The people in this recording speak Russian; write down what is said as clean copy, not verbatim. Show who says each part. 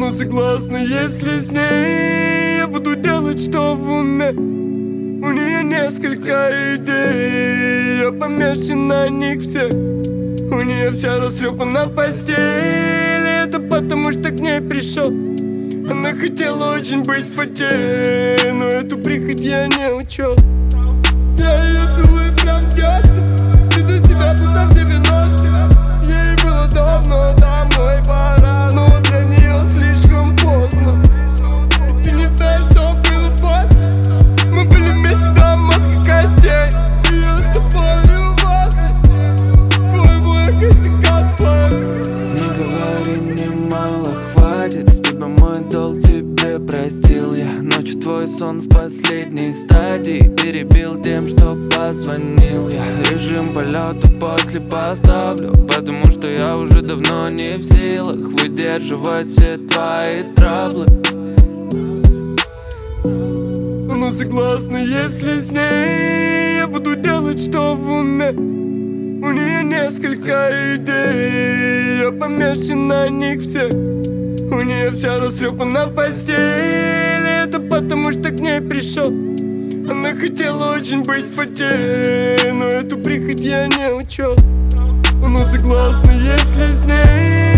Speaker 1: Ну согласна, если с ней я буду делать, что в уме. У нее несколько идей, я помешан на них все. У нее вся растрепана постель, это потому что к ней пришел. Она хотела очень быть фате, но эту прихоть я не учел. Я ее целую прям в десны, веду себя будто в 90-х. Ей было давно, домой пора, но для нее слишком поздно. И ты не знаешь, что было после. Мы были вместе до мозга костей, и я с тобою возле твоего эго-косплея.
Speaker 2: Не говори мне мало, хватит с тебя мой долг, тебе простил я. Ночью твой сон в последней стадии перебил тем, что позвонил я. Режим полета после поставлю, потому что я уже давно не в силах выдерживать все твои траблы.
Speaker 1: Ну согласна, если с ней я буду делать, что в уме. У нее несколько идей, я помешан на них все. У нее вся растрепана постель, это потому что к ней пришел. Она хотела очень быть фате, но эту прихоть я не учел. Ну согласна, если с ней